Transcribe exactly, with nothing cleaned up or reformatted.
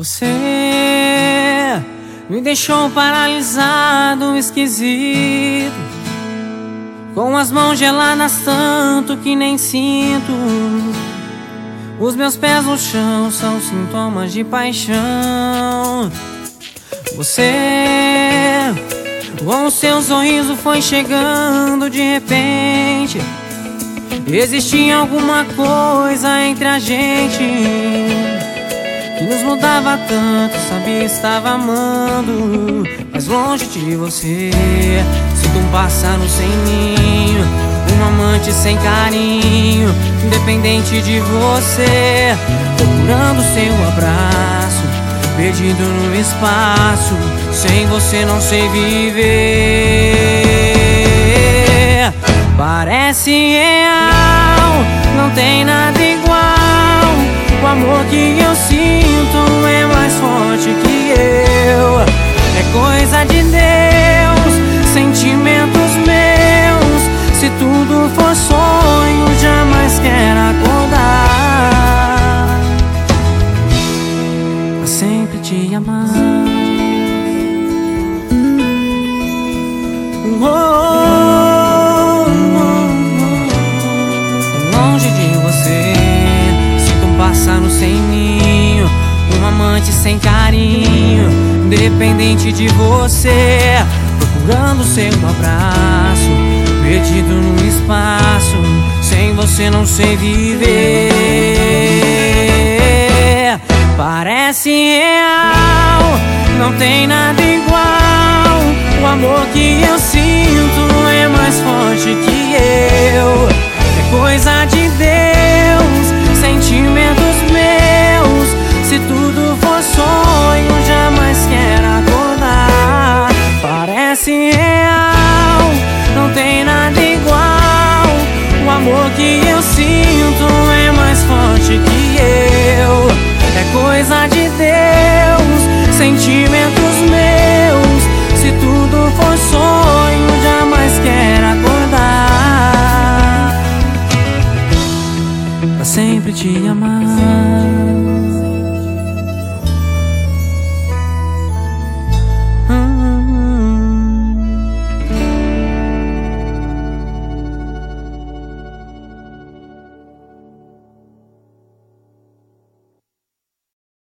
Você me deixou paralisado, esquisito, com as mãos geladas tanto que nem sinto. Os meus pés no chão são sintomas de paixão. Você, com o seu sorriso, foi chegando de repente. Existia alguma coisa entre a gente que nos mudava tanto, sabia, estava amando. Mas longe de você, sinto um pássaro sem ninho, um amante sem carinho, independente de você, procurando seu abraço, perdido no espaço. Sem você não sei viver. Parece real, não tem nada igual. O amor que eu sinto é mais forte que eu. É coisa de Deus, sentimentos meus. Se tudo for sonho, jamais quero acordar pra sempre te amar. Oh, oh, oh, oh. Longe de você, sinto um pássaro sem ninho, um amante sem carinho, dependente de você, procurando seu abraço, perdido no espaço. Sem você não sei viver. Parece real, não tem nada igual. O amor que eu sinto é mais forte que eu. É coisa de Deus, sentimentos meus. Se tudo for sonho, jamais quero acordar. Parece real, não tem nada igual. O amor que eu sinto é mais forte que eu. É coisa de Deus, sentimentos